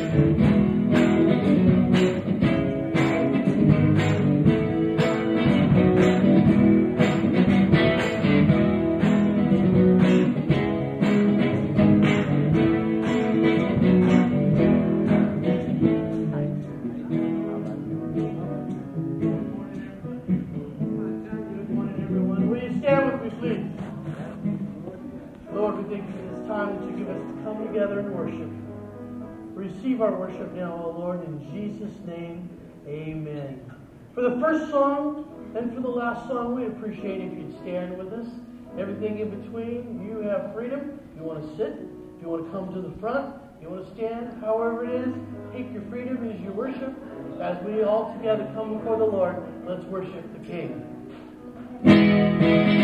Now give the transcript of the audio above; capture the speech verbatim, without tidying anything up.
Receive our worship now, O Lord, in Jesus' name, amen. For the first song and for the last song, we'd appreciate if you'd stand with us. Everything in between, you have freedom. You want to sit, if you want to come to the front, you want to stand, however it is, take your freedom as you worship. As we all together come before the Lord, let's worship the King.